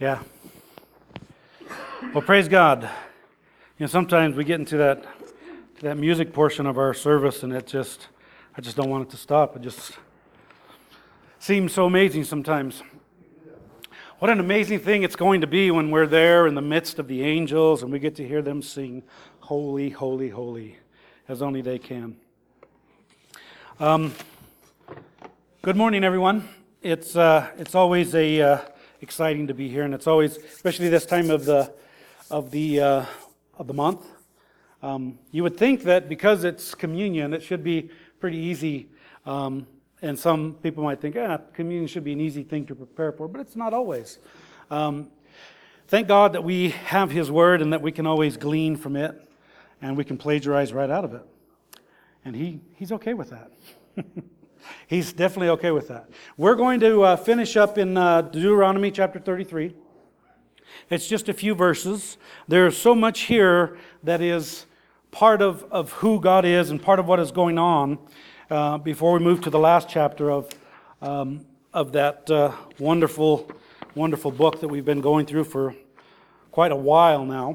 Yeah. Well, praise God. Sometimes we get into that music portion of our service, and I just don't want it to stop. It just seems so amazing sometimes. What an amazing thing it's going to be when we're there in the midst of the angels and we get to hear them sing, "Holy, holy, holy," as only they can. Good morning, everyone. It's always exciting to be here, and it's always, especially this time of the month. You would think that because it's communion, it should be pretty easy. And some people might think, communion should be an easy thing to prepare for, but it's not always. Thank God that we have His Word and that we can always glean from it, and we can plagiarize right out of it. And He's okay with that. He's definitely okay with that. We're going to finish up in Deuteronomy chapter 33. It's just a few verses. There's so much here that is part of who God is and part of what is going on before we move to the last chapter of that wonderful, wonderful book that we've been going through for quite a while now.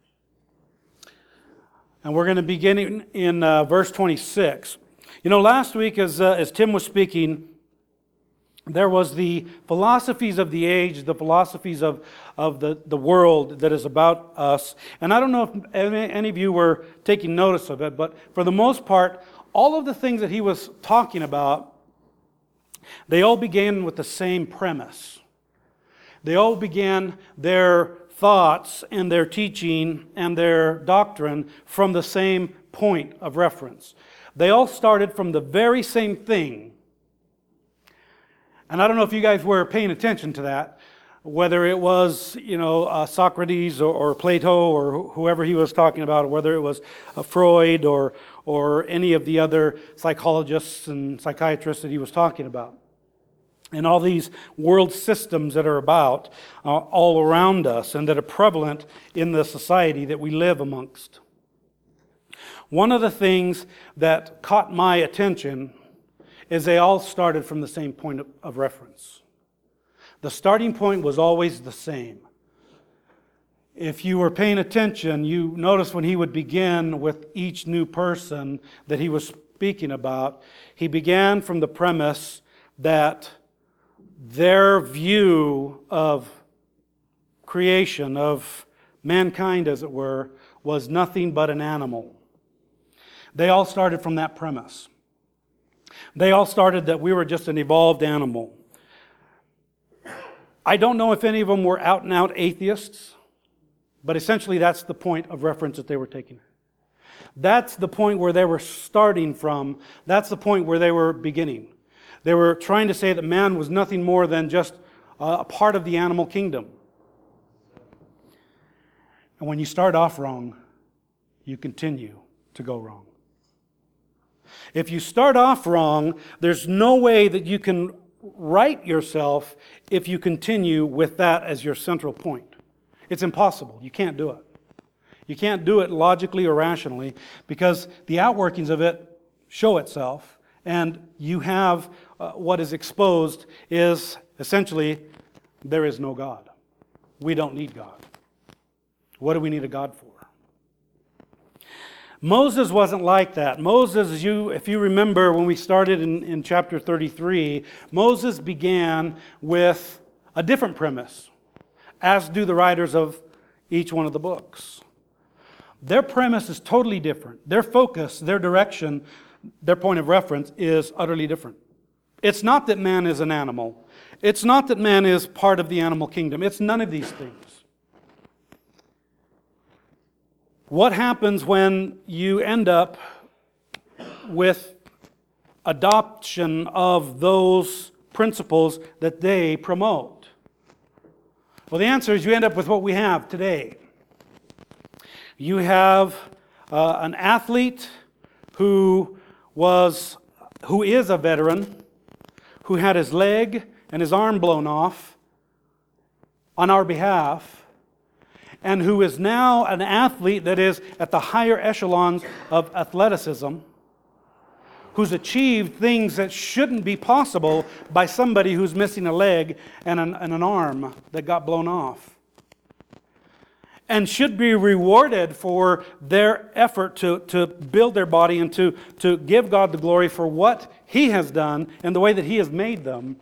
And we're going to begin in verse 26. Last week as Tim was speaking, there was the philosophies of the age, the philosophies of the world that is about us. And I don't know if any of you were taking notice of it, but for the most part, all of the things that he was talking about, they all began with the same premise. They all began their thoughts and their teaching and their doctrine from the same point of reference. They all started from the very same thing. And I don't know if you guys were paying attention to that, whether it was, Socrates or Plato or whoever he was talking about, or whether it was Freud or any of the other psychologists and psychiatrists that he was talking about. And all these world systems that are about all around us and that are prevalent in the society that we live amongst. One of the things that caught my attention is they all started from the same point of reference. The starting point was always the same. If you were paying attention, you noticed when he would begin with each new person that he was speaking about, he began from the premise that their view of creation, of mankind as it were, was nothing but an animal. They all started from that premise. They all started that we were just an evolved animal. I don't know if any of them were out and out atheists, but essentially that's the point of reference that they were taking. That's the point where they were starting from. That's the point where they were beginning. They were trying to say that man was nothing more than just a part of the animal kingdom. And when you start off wrong, you continue to go wrong. If you start off wrong, there's no way that you can right yourself if you continue with that as your central point. It's impossible. You can't do it. You can't do it logically or rationally because the outworkings of it show itself, and you have what is exposed is essentially there is no God. We don't need God. What do we need a God for? Moses wasn't like that. Moses, if you remember when we started in chapter 33, Moses began with a different premise, as do the writers of each one of the books. Their premise is totally different. Their focus, their direction, their point of reference is utterly different. It's not that man is an animal. It's not that man is part of the animal kingdom. It's none of these things. What happens when you end up with adoption of those principles that they promote? Well, the answer is you end up with what we have today. You have an athlete who is a veteran, who had his leg and his arm blown off on our behalf, and who is now an athlete that is at the higher echelons of athleticism, who's achieved things that shouldn't be possible by somebody who's missing a leg and an arm that got blown off. And should be rewarded for their effort to build their body and to give God the glory for what He has done and the way that He has made them.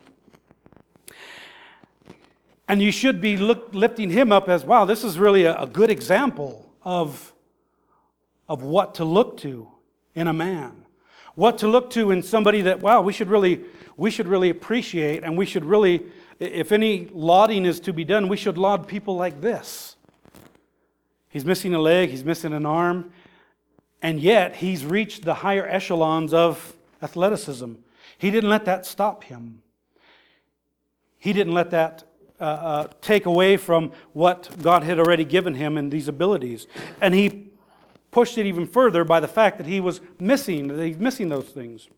And you should be lifting Him up as, wow, this is really a good example of what to look to in a man. What to look to in somebody that, wow, we should really appreciate, and we should really, if any lauding is to be done, we should laud people like this. He's missing a leg, he's missing an arm, and yet he's reached the higher echelons of athleticism. He didn't let that stop him. He didn't let that take away from what God had already given him in these abilities. And he pushed it even further by the fact that he's missing those things.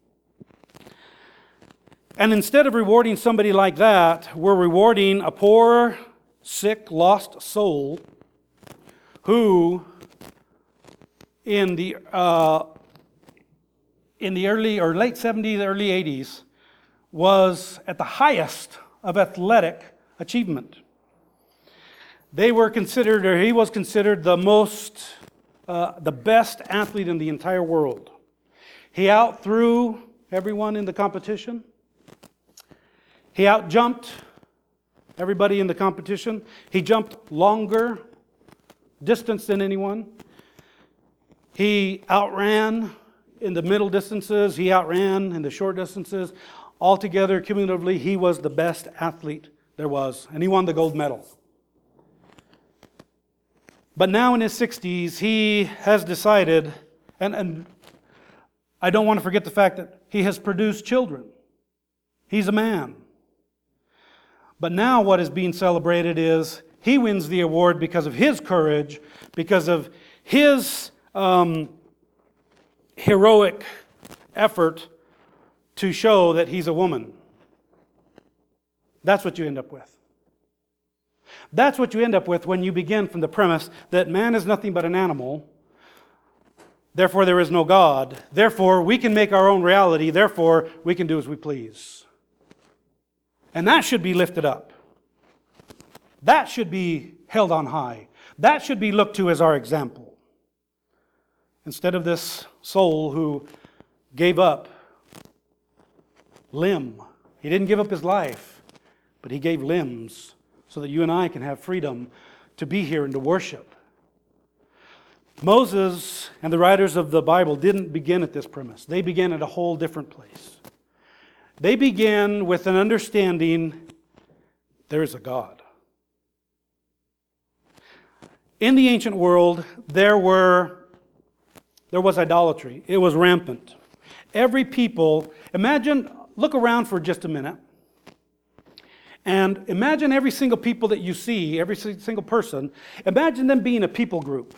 And instead of rewarding somebody like that, we're rewarding a poor, sick, lost soul who in the early or late 70s, early 80s was at the highest of athletic achievement. He was considered the best athlete in the entire world. He outthrew everyone in the competition. He outjumped everybody in the competition. He jumped longer distance than anyone. He outran in the middle distances. He outran in the short distances. Altogether, cumulatively, he was the best athlete there was, and he won the gold medal. But now in his 60s, he has decided, and I don't want to forget the fact that he has produced children. He's a man. But now what is being celebrated is he wins the award because of his courage, because of his heroic effort to show that he's a woman. That's what you end up with. That's what you end up with when you begin from the premise that man is nothing but an animal, therefore there is no God, therefore we can make our own reality, therefore we can do as we please. And that should be lifted up. That should be held on high. That should be looked to as our example. Instead of this soul who gave up limb. He didn't give up his life, but he gave limbs so that you and I can have freedom to be here and to worship. Moses and the writers of the Bible didn't begin at this premise. They began at a whole different place. They began with an understanding there is a God. In the ancient world, there was idolatry. It was rampant. Every people, look around for just a minute, and imagine every single people that you see, every single person, imagine them being a people group.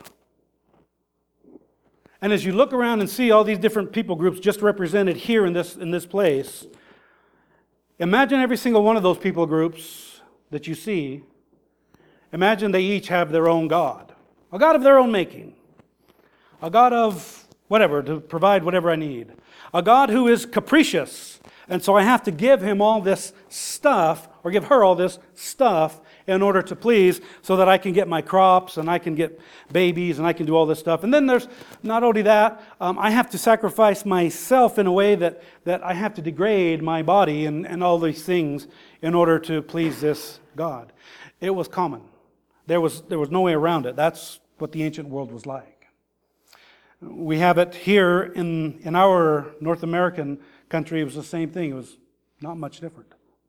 And as you look around and see all these different people groups just represented here in this place, imagine every single one of those people groups that you see, imagine they each have their own God, a God of their own making, a God of whatever, to provide whatever I need, a God who is capricious, and so I have to give him all this stuff, or give her all this stuff in order to please, so that I can get my crops, and I can get babies, and I can do all this stuff. And then there's not only that, I have to sacrifice myself in a way that I have to degrade my body and all these things in order to please this God. It was common. There was no way around it. That's what the ancient world was like. We have it here in our North American country. It was the same thing. It was not much different.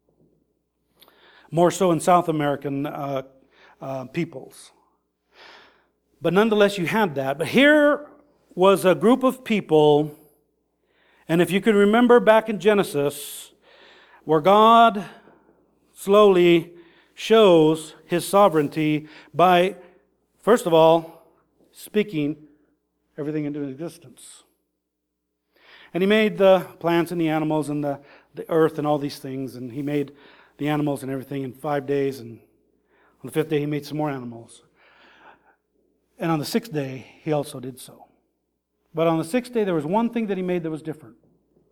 More so in South American peoples. But nonetheless, you had that. But here was a group of people, and if you can remember back in Genesis, where God slowly shows his sovereignty by, first of all, speaking everything into existence. And he made the plants and the animals and the earth and all these things, and he made the animals and everything in 5 days, and on the fifth day he made some more animals. And on the sixth day he also did so. But on the sixth day there was one thing that he made that was different.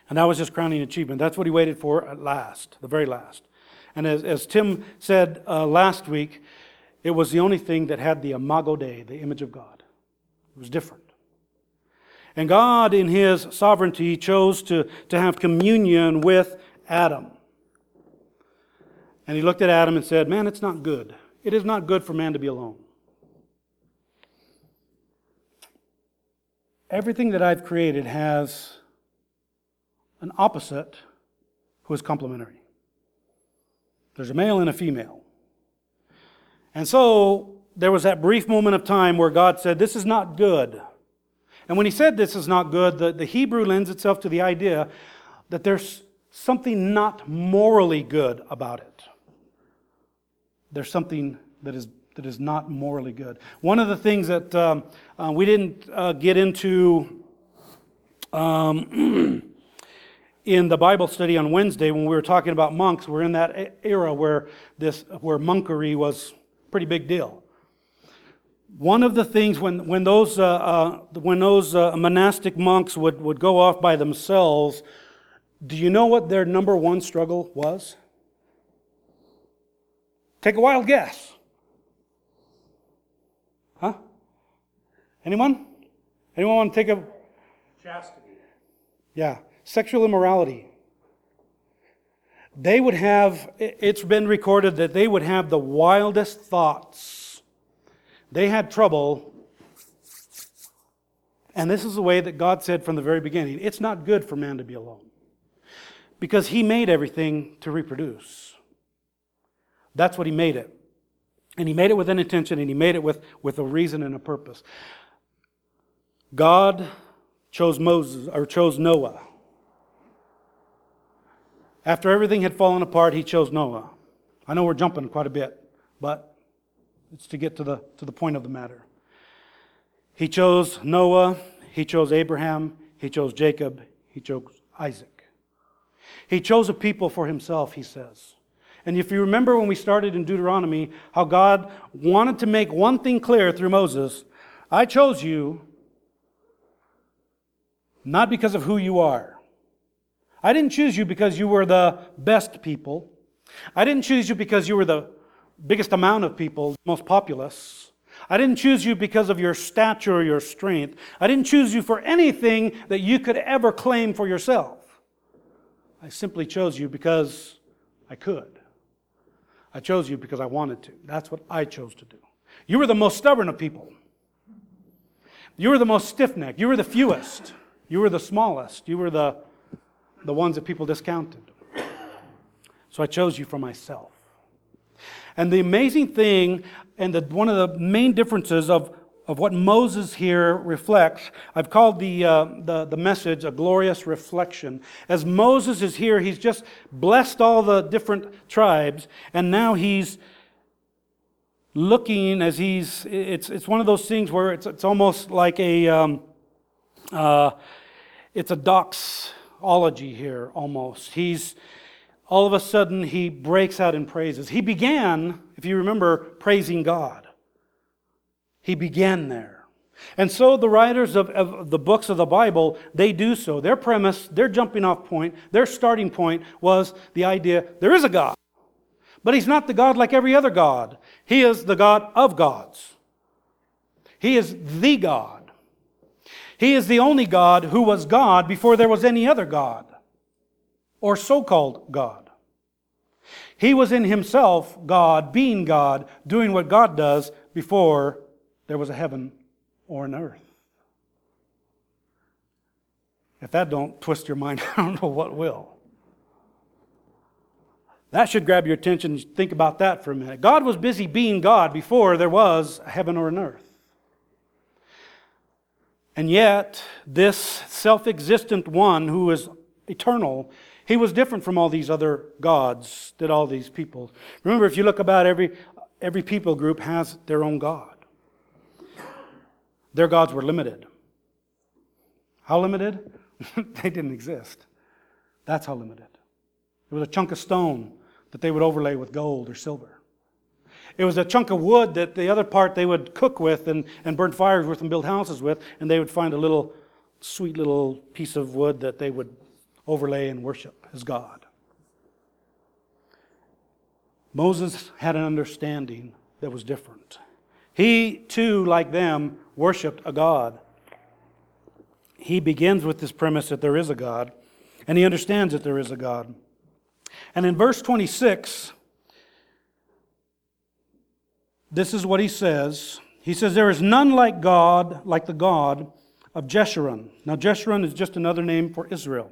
And that was his crowning achievement. That's what he waited for at last, the very last. And as Tim said last week, it was the only thing that had the imago Dei, the image of God. It was different. And God, in His sovereignty, chose to have communion with Adam. And He looked at Adam and said, man, it's not good. It is not good for man to be alone. Everything that I've created has an opposite who is complementary. There's a male and a female. And so there was that brief moment of time where God said, this is not good. And when He said this is not good, the Hebrew lends itself to the idea that there's something not morally good about it. There's something that is not morally good. One of the things that we didn't get into in the Bible study on Wednesday when we were talking about monks, we're in that era where monkery was a pretty big deal. One of the things when those monastic monks would go off by themselves, do you know what their number one struggle was? Take a wild guess. Huh? Anyone? Anyone want to take a... Chastity. Yeah. Sexual immorality. They would have, it's been recorded that they would have the wildest thoughts. They had trouble. And this is the way that God said from the very beginning, it's not good for man to be alone. Because He made everything to reproduce. That's what He made it. And He made it with an intention, and He made it with a reason and a purpose. God chose Noah. After everything had fallen apart, He chose Noah. I know we're jumping quite a bit, but it's to get to the point of the matter. He chose Noah, He chose Abraham, He chose Jacob, He chose Isaac. He chose a people for Himself, He says. And if you remember when we started in Deuteronomy, how God wanted to make one thing clear through Moses, I chose you not because of who you are. I didn't choose you because you were the best people. I didn't choose you because you were the biggest amount of people, most populous. I didn't choose you because of your stature or your strength. I didn't choose you for anything that you could ever claim for yourself. I simply chose you because I could. I chose you because I wanted to. That's what I chose to do. You were the most stubborn of people. You were the most stiff-necked. You were the fewest. You were the smallest. You were the ones that people discounted. So I chose you for myself. And the amazing thing, and one of the main differences of what Moses here reflects, I've called the message a glorious reflection. As Moses is here, he's just blessed all the different tribes, and now he's looking as it's one of those things where it's almost like it's a doxology here almost. All of a sudden he breaks out in praises. He began, if you remember, praising God. He began there. And so the writers of the books of the Bible, they do so. Their premise, their jumping off point, their starting point was the idea there is a God. But He's not the God like every other God. He is the God of gods. He is the God. He is the only God who was God before there was any other God, or so-called God. He was in Himself God, being God, doing what God does before there was a heaven or an earth. If that don't twist your mind, I don't know what will. That should grab your attention. Think about that for a minute. God was busy being God before there was a heaven or an earth. And yet, this self-existent one who is eternal, He was different from all these other gods that all these people. Remember, if you look about every people group has their own God. Their gods were limited. How limited? They didn't exist. That's how limited. It was a chunk of stone that they would overlay with gold or silver. It was a chunk of wood that the other part they would cook with and burn fires with and build houses with, and they would find a little sweet little piece of wood that they would overlay and worship as God. Moses had an understanding that was different. He, too, like them, worshiped a God. He begins with this premise that there is a God, and he understands that there is a God. And in verse 26, this is what he says. He says, there is none like God, like the God of Jeshurun. Now, Jeshurun is just another name for Israel.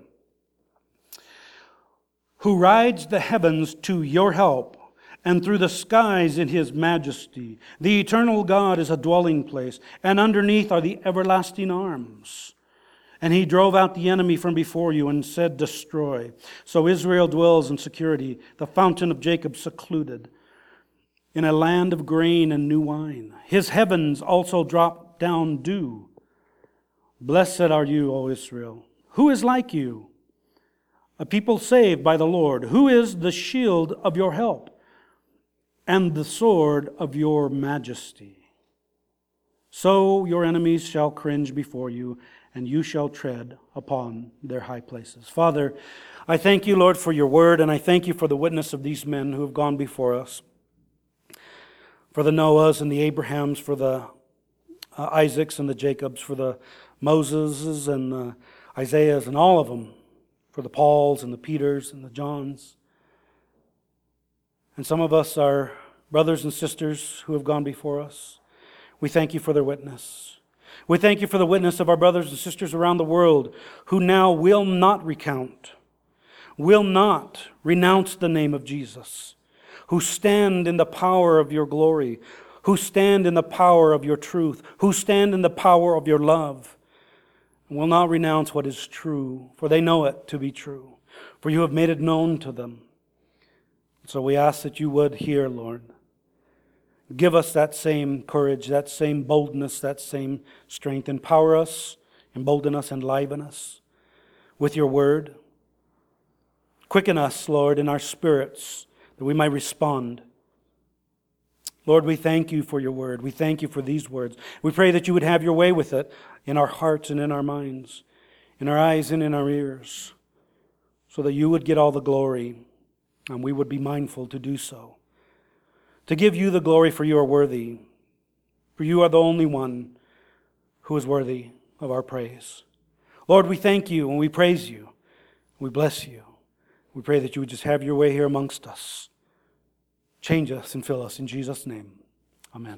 Who rides the heavens to your help, and through the skies in his majesty. The eternal God is a dwelling place, and underneath are the everlasting arms. And he drove out the enemy from before you and said, destroy. So Israel dwells in security, the fountain of Jacob secluded, in a land of grain and new wine. His heavens also drop down dew. Blessed are you, O Israel. Who is like you? A people saved by the Lord. Who is the shield of your help and the sword of your majesty? So your enemies shall cringe before you, and you shall tread upon their high places. Father, I thank you, Lord, for your word, and I thank you for the witness of these men who have gone before us, for the Noahs and the Abrahams, for the Isaacs and the Jacobs, for the Moses and the Isaiahs and all of them, for the Pauls and the Peters and the Johns. And some of us are brothers and sisters who have gone before us. We thank you for their witness. We thank you for the witness of our brothers and sisters around the world who now will not recount, will not renounce the name of Jesus, who stand in the power of your glory, who stand in the power of your truth, who stand in the power of your love, and will not renounce what is true, for they know it to be true, for you have made it known to them. So we ask that you would hear, Lord. Give us that same courage, that same boldness, that same strength. Empower us, embolden us, enliven us with your word. Quicken us, Lord, in our spirits that we might respond. Lord, we thank you for your word. We thank you for these words. We pray that you would have your way with it in our hearts and in our minds, in our eyes and in our ears, so that you would get all the glory. And we would be mindful to do so. To give you the glory, for you are worthy. For you are the only one who is worthy of our praise. Lord, we thank you and we praise you. We bless you. We pray that you would just have your way here amongst us. Change us and fill us in Jesus' name. Amen.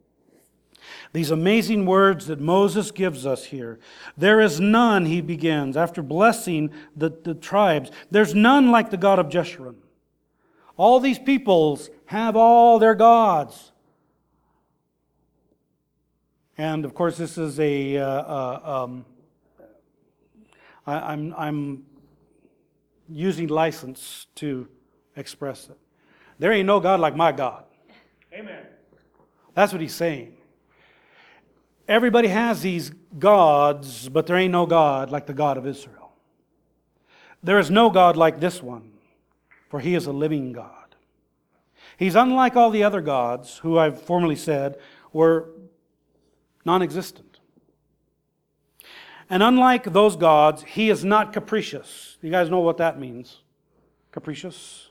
These amazing words that Moses gives us here. There is none, he begins, after blessing the tribes. There's none like the God of Jeshurun. All these peoples have all their gods. And of course, this is I'm using license to express it. There ain't no God like my God. Amen. That's what he's saying. Everybody has these gods, but there ain't no God like the God of Israel. There is no God like this one, for he is a living God. He's unlike all the other gods, who I've formerly said were non-existent. And unlike those gods, he is not capricious. You guys know what that means? Capricious?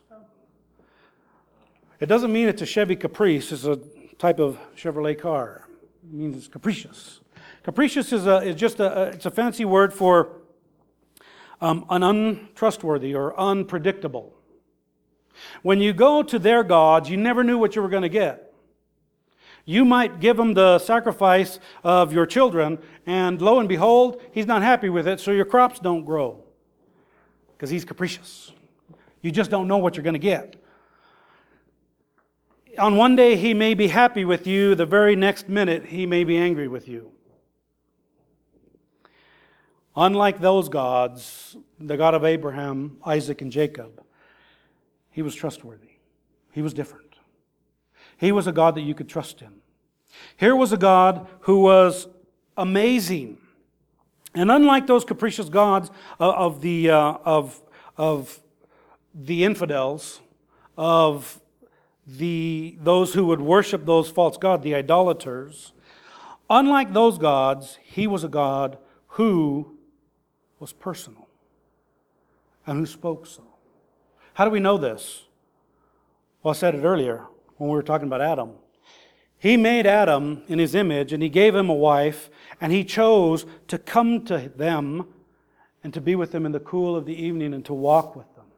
It doesn't mean it's a Chevy Caprice. It's a type of Chevrolet car. It means it's capricious. Capricious is a fancy word for an untrustworthy or unpredictable. When you go to their gods, you never knew what you were going to get. You might give him the sacrifice of your children, and lo and behold, he's not happy with it, so your crops don't grow. Because he's capricious. You just don't know what you're going to get. On one day, he may be happy with you. The very next minute, he may be angry with you. Unlike those gods, the God of Abraham, Isaac, and Jacob, he was trustworthy. He was different. He was a God that you could trust in. Here was a God who was amazing. And unlike those capricious gods of the infidels, of those who would worship those false gods, the idolaters, unlike those gods, he was a God who was personal. and who spoke so. How do we know this? Well, I said it earlier when we were talking about Adam. He made Adam in His image, and He gave him a wife, and He chose to come to them and to be with them in the cool of the evening and to walk with them.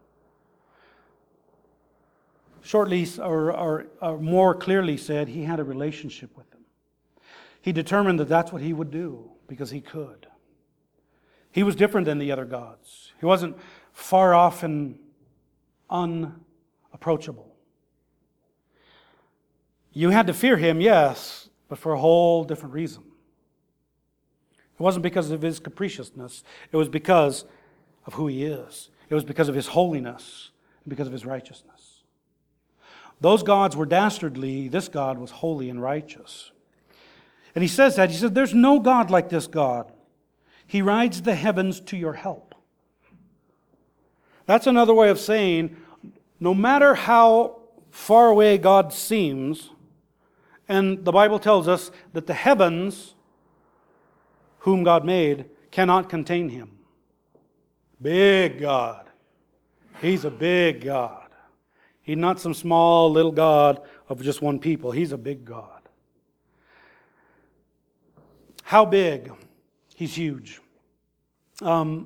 Shortly, or more clearly said, He had a relationship with them. He determined that that's what He would do because He could. He was different than the other gods. He wasn't far off and unapproachable. You had to fear Him, yes, but for a whole different reason. It wasn't because of His capriciousness. It was because of who He is. It was because of His holiness and because of His righteousness. Those gods were dastardly. This God was holy and righteous. And He says that. He says, there's no God like this God. He rides the heavens to your help. That's another way of saying, no matter how far away God seems, and the Bible tells us that the heavens, whom God made, cannot contain Him. Big God. He's a big God. He's not some small little God of just one people. He's a big God. How big? He's huge. And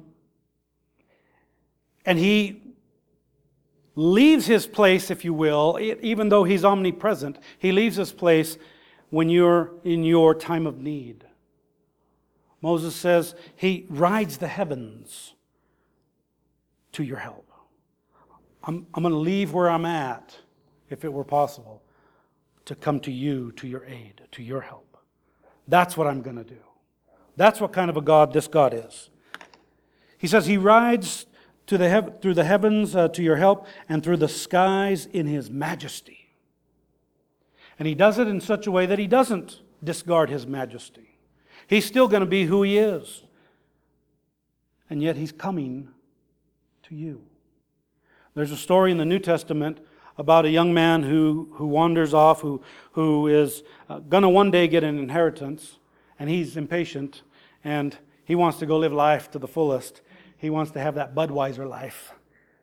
He leaves His place, if you will, even though He's omnipresent, He leaves His place when you're in your time of need. Moses says He rides the heavens to your help. I'm going to leave where I'm at, if it were possible, to come to you, to your aid, to your help. That's what I'm going to do. That's what kind of a God this God is. He says He rides through the heavens to your help, and through the skies in His majesty. And He does it in such a way that He doesn't discard His majesty. He's still going to be who He is. And yet He's coming to you. There's a story in the New Testament about a young man who wanders off, who is going to one day get an inheritance, and he's impatient, and he wants to go live life to the fullest. He wants to have that Budweiser life.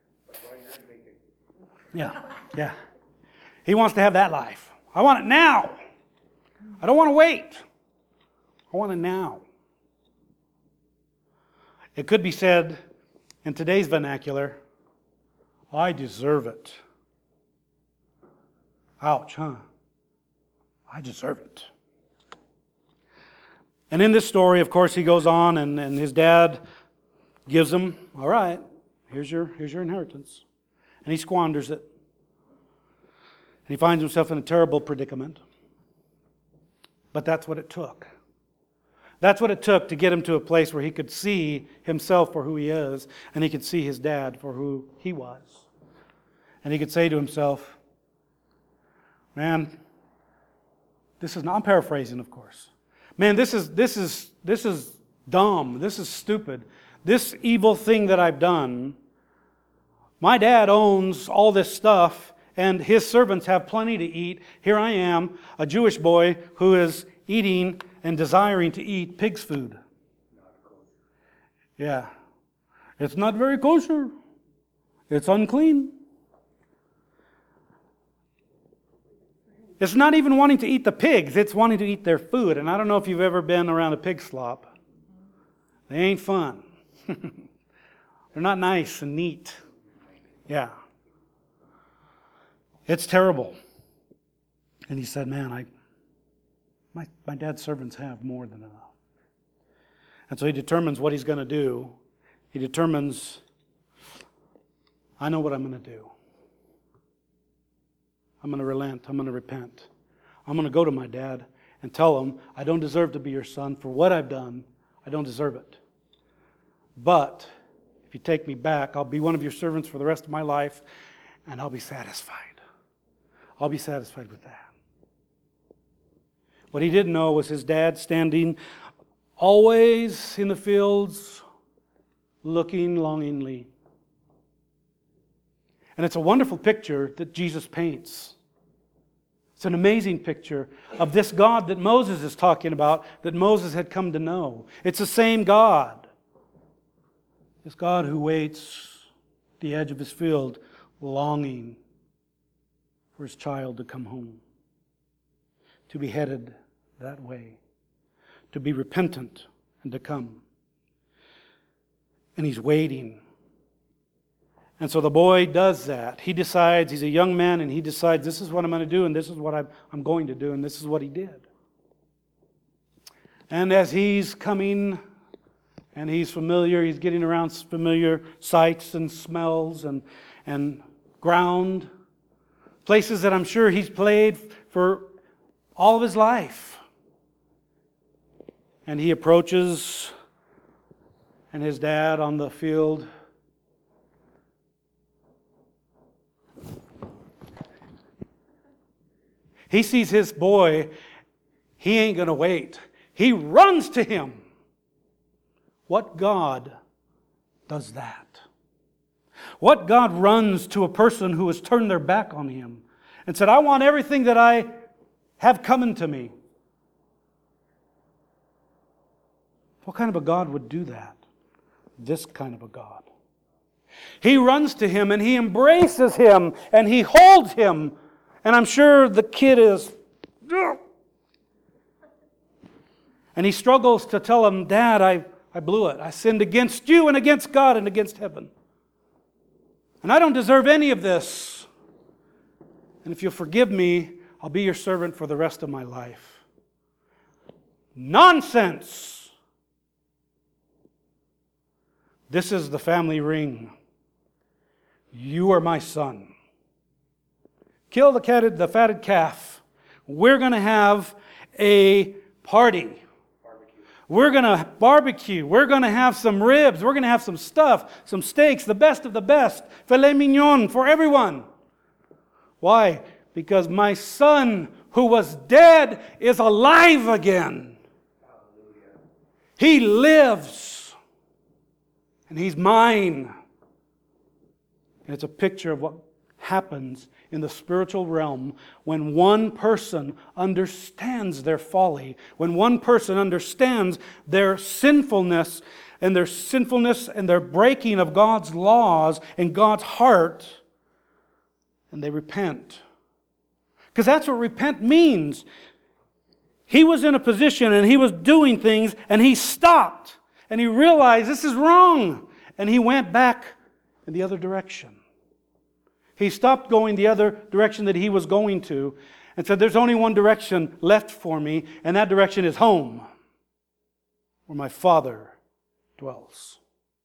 Yeah. He wants to have that life. I want it now. I don't want to wait. I want it now. It could be said in today's vernacular, I deserve it. Ouch, huh? I deserve it. And in this story, of course, he goes on and his dad gives him, all right, here's your inheritance. And he squanders it. And he finds himself in a terrible predicament. But that's what it took. That's what it took to get him to a place where he could see himself for who he is, and he could see his dad for who he was. And he could say to himself, man, this is not, I'm paraphrasing, of course. Man, this is dumb. This is stupid. This evil thing that I've done, my dad owns all this stuff, and his servants have plenty to eat. Here I am, a Jewish boy who is eating and desiring to eat pig's food. Yeah. It's not very kosher. It's unclean. It's not even wanting to eat the pigs, it's wanting to eat their food. And I don't know if you've ever been around a pig slop. They ain't fun. They're not nice and neat. Yeah. It's terrible. And he said, man, my dad's servants have more than enough. And so he determines what he's going to do. He determines, I know what I'm going to do. I'm going to relent. I'm going to repent. I'm going to go to my dad and tell him, I don't deserve to be your son. For what I've done, I don't deserve it. But if you take me back, I'll be one of your servants for the rest of my life, and I'll be satisfied. I'll be satisfied with that. What he didn't know was his dad standing always in the fields, looking longingly. And it's a wonderful picture that Jesus paints. It's an amazing picture of this God that Moses is talking about, that Moses had come to know. It's the same God. This God who waits the edge of his field, longing for his child to come home, to be headed that way, to be repentant and to come. And he's waiting. And so the boy does that. He decides, he's a young man, and he decides, this is what I'm going to do, and this is what I'm going to do, and this is what he did. And as he's coming, and he's familiar, he's getting around familiar sights and smells and ground, places that I'm sure he's played for all of his life. And he approaches, and his dad on the field, he sees his boy, he ain't going to wait. He runs to him. What God does that? What God runs to a person who has turned their back on Him and said, I want everything that I have coming to me? What kind of a God would do that? This kind of a God. He runs to him and he embraces him and he holds him. And I'm sure the kid is... And he struggles to tell him, Dad, I blew it. I sinned against you and against God and against heaven. And I don't deserve any of this. And if you'll forgive me, I'll be your servant for the rest of my life. Nonsense! This is the family ring. You are my son. Kill the fatted calf. We're going to have a party. We're going to barbecue. We're going to have some ribs. We're going to have some stuff, some steaks, the best of the best. Filet mignon for everyone. Why? Because my son who was dead is alive again. He lives. And he's mine. And it's a picture of what happens in the spiritual realm when one person understands their folly, when one person understands their sinfulness and their breaking of God's laws and God's heart, and they repent. Because that's what repent means. He was in a position and he was doing things and he stopped and he realized this is wrong and he went back in the other direction. He stopped going the other direction that he was going to and said, there's only one direction left for me, and that direction is home, where my Father dwells.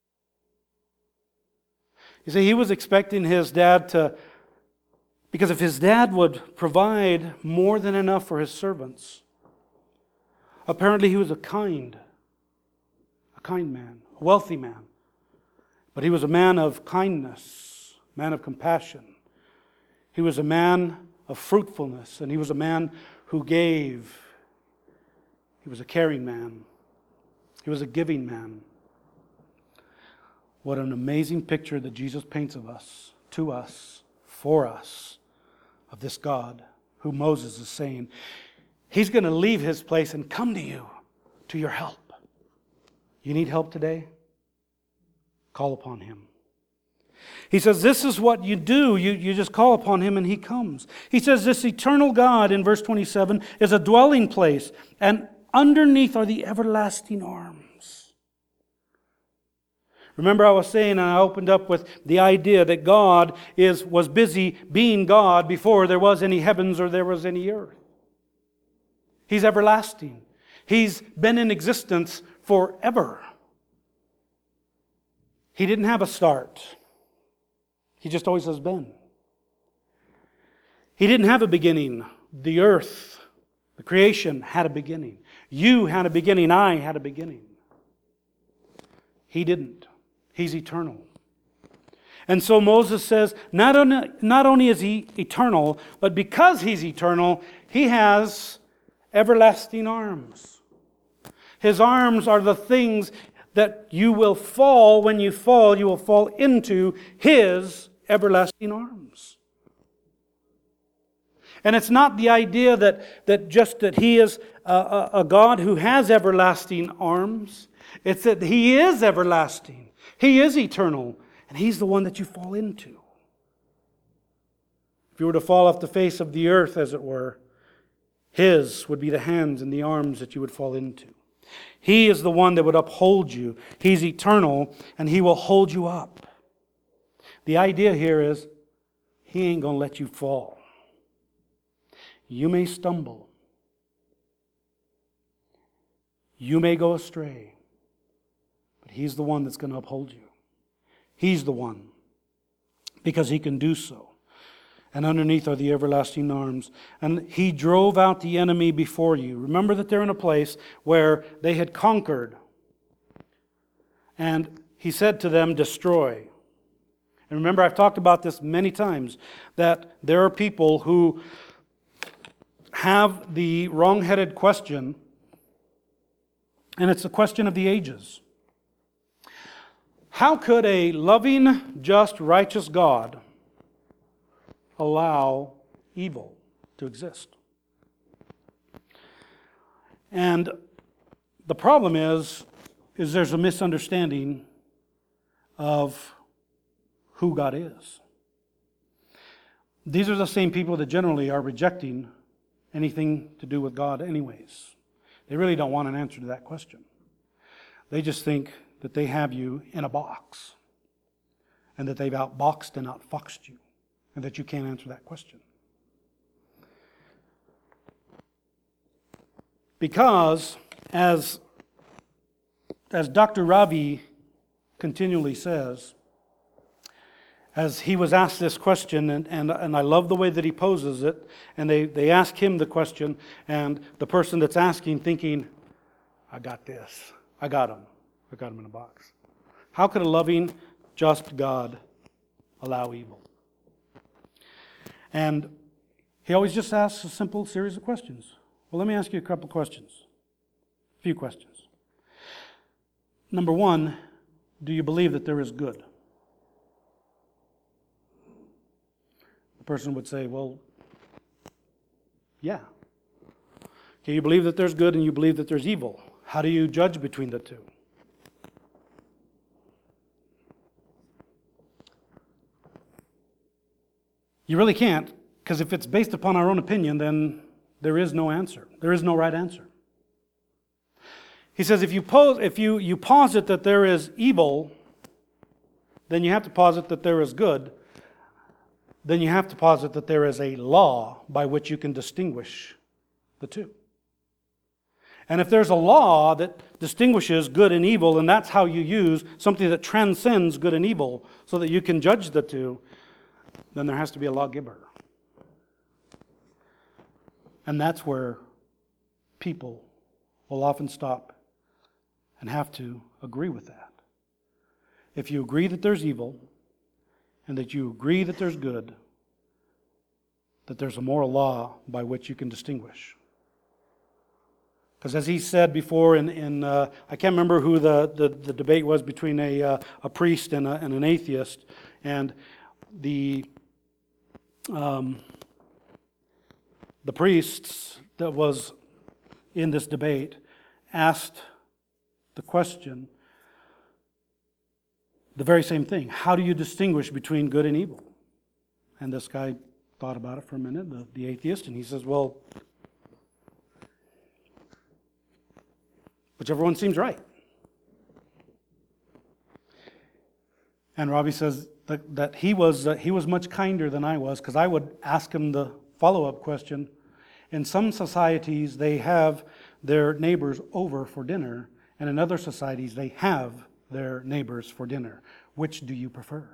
You see, he was expecting his dad to, because if his dad would provide more than enough for his servants, apparently he was a kind man, a wealthy man. But he was a man of kindness. Man of compassion. He was a man of fruitfulness, and he was a man who gave. He was a caring man. He was a giving man. What an amazing picture that Jesus paints of us, to us, for us, of this God who Moses is saying, He's going to leave His place and come to you, to your help. You need help today? Call upon Him. He says, this is what you do. You just call upon Him and He comes. He says this eternal God, in verse 27, is a dwelling place, and underneath are the everlasting arms. Remember I was saying, and I opened up with the idea that God was busy being God before there was any heavens or there was any earth. He's everlasting. He's been in existence forever. He didn't have a start. He just always has been. He didn't have a beginning. The earth, the creation had a beginning. You had a beginning. I had a beginning. He didn't. He's eternal. And so Moses says, not only is He eternal, but because He's eternal, He has everlasting arms. His arms are the things that you will fall. When you will fall into His everlasting arms. And it's not the idea that He is a God who has everlasting arms. It's that He is everlasting. He is eternal. And He's the one that you fall into. If you were to fall off the face of the earth, as it were, His would be the hands and the arms that you would fall into. He is the one that would uphold you. He's eternal, and He will hold you up. The idea here is He ain't going to let you fall. You may stumble. You may go astray. But He's the one that's going to uphold you. He's the one. Because He can do so. And underneath are the everlasting arms. And He drove out the enemy before you. Remember that they're in a place where they had conquered. And He said to them, destroy. And remember, I've talked about this many times, that there are people who have the wrong-headed question, and it's the question of the ages. How could a loving, just, righteous God allow evil to exist? And the problem is there's a misunderstanding of who God is. These are the same people that generally are rejecting anything to do with God anyways. They really don't want an answer to that question. They just think that they have you in a box, and that they've outboxed and outfoxed you, and that you can't answer that question. Because, as Dr. Ravi continually says, as he was asked this question, and I love the way that he poses it, and they ask him the question, and the person that's asking thinking, I got this. I got him in a box. How could a loving, just God allow evil? And he always just asks a simple series of questions. Well, let me ask you a couple questions. A few questions. Number one, do you believe that there is good? The person would say, well, yeah. Okay, you believe that there's good and you believe that there's evil. How do you judge between the two? You really can't, because if it's based upon our own opinion, then there is no answer. There is no right answer. He says if you posit that there is evil, then you have to posit that there is good. Then you have to posit that there is a law by which you can distinguish the two. And if there's a law that distinguishes good and evil, and that's how you use something that transcends good and evil so that you can judge the two, then there has to be a lawgiver. And that's where people will often stop and have to agree with that. If you agree that there's evil, and that you agree that there's good, that there's a moral law by which you can distinguish. Because as he said before in I can't remember who the debate was between a priest and an atheist, and the priests that was in this debate asked the question, the very same thing. How do you distinguish between good and evil? And this guy thought about it for a minute, the atheist, and he says, well, whichever one seems right. And Robbie says that he was much kinder than I was, because I would ask him the follow-up question. In some societies, they have their neighbors over for dinner, and in other societies, they have their neighbors for dinner. Which do you prefer?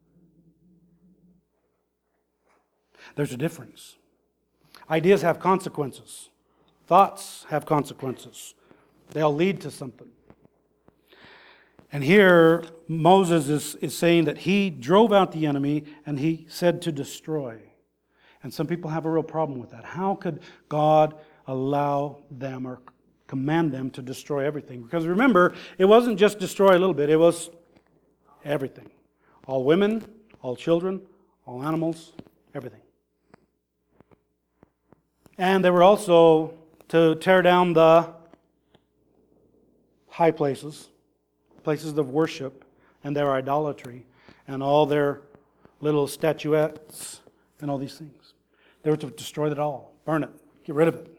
There's a difference. Ideas have consequences. Thoughts have consequences. They all lead to something. And here, Moses is saying that he drove out the enemy and he said to destroy. And some people have a real problem with that. How could God allow them or command them to destroy everything? Because remember, it wasn't just destroy a little bit, it was everything. All women, all children, all animals, everything. And they were also to tear down the high places, places of worship, and their idolatry, and all their little statuettes and all these things. They were to destroy it all, burn it, get rid of it.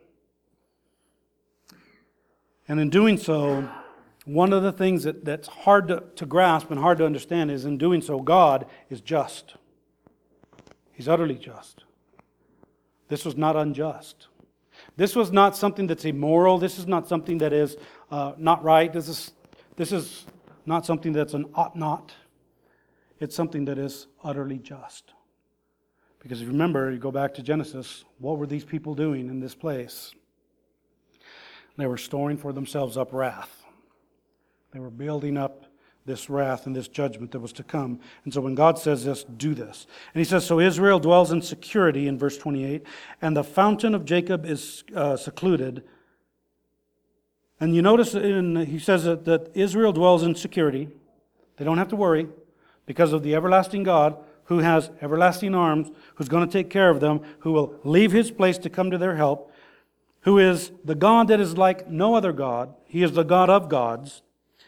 And in doing so, one of the things that's hard to grasp and hard to understand is in doing so, God is just. He's utterly just. This was not unjust. This was not something that's immoral. This is not something that is not right. This is not something that's an ought not. It's something that is utterly just. Because if you remember, you go back to Genesis, what were these people doing in this place? They were storing for themselves up wrath. They were building up this wrath and this judgment that was to come. And so when God says this, do this. And he says, so Israel dwells in security in verse 28, and the fountain of Jacob is secluded. And you notice he says that Israel dwells in security. They don't have to worry because of the everlasting God who has everlasting arms, who's going to take care of them, who will leave his place to come to their help, who is the God that is like no other God. He is the God of gods.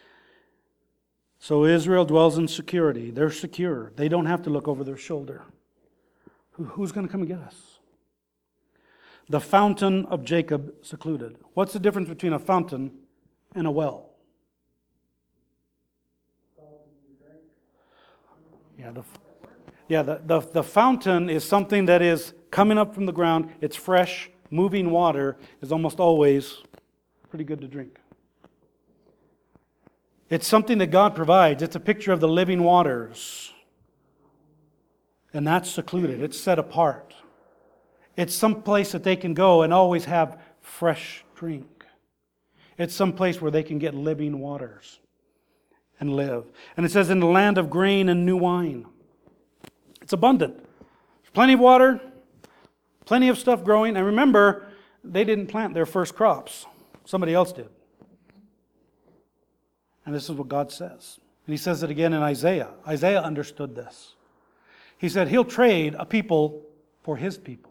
So Israel dwells in security. They're secure. They don't have to look over their shoulder. Who's going to come and get us? The fountain of Jacob secluded. What's the difference between a fountain and a well? The fountain is something that is coming up from the ground. It's fresh, moving water is almost always pretty good to drink. It's something that God provides. It's a picture of the living waters. And that's secluded. It's set apart. It's some place that they can go and always have fresh drink. It's some place where they can get living waters and live. And it says in the land of grain and new wine. It's abundant. There's plenty of water, plenty of stuff growing. And remember, they didn't plant their first crops. Somebody else did. And this is what God says. And he says it again in Isaiah. Isaiah understood this. He said he'll trade a people for his people.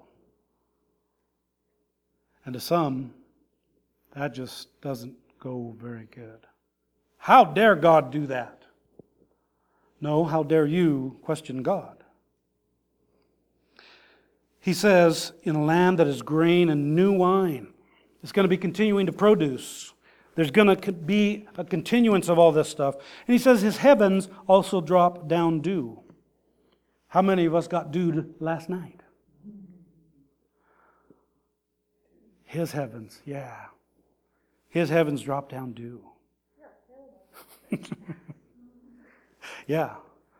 And to some, that just doesn't go very good. How dare God do that? No, how dare you question God? He says, in a land that is grain and new wine, it's going to be continuing to produce. There's going to be a continuance of all this stuff. And he says his heavens also drop down dew. How many of us got dew last night? His heavens, yeah. His heavens drop down dew. Yeah.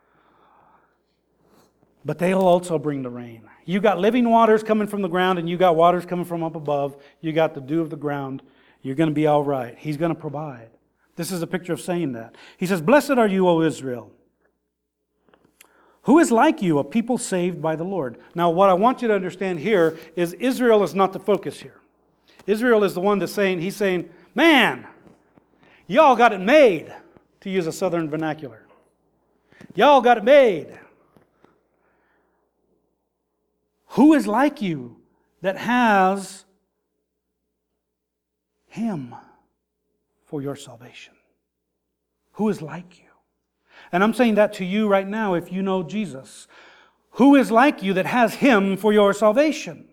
But they'll also bring the rain. You got living waters coming from the ground, and you got waters coming from up above. You got the dew of the ground. You're going to be all right. He's going to provide. This is a picture of saying that. He says, blessed are you, O Israel. Who is like you, a people saved by the Lord? Now, what I want you to understand here is Israel is not the focus here. Israel is the one that's saying, he's saying, man, y'all got it made, to use a southern vernacular. Y'all got it made. Who is like you that has Him for your salvation? Who is like you? And I'm saying that to you right now if you know Jesus. Who is like you that has Him for your salvation?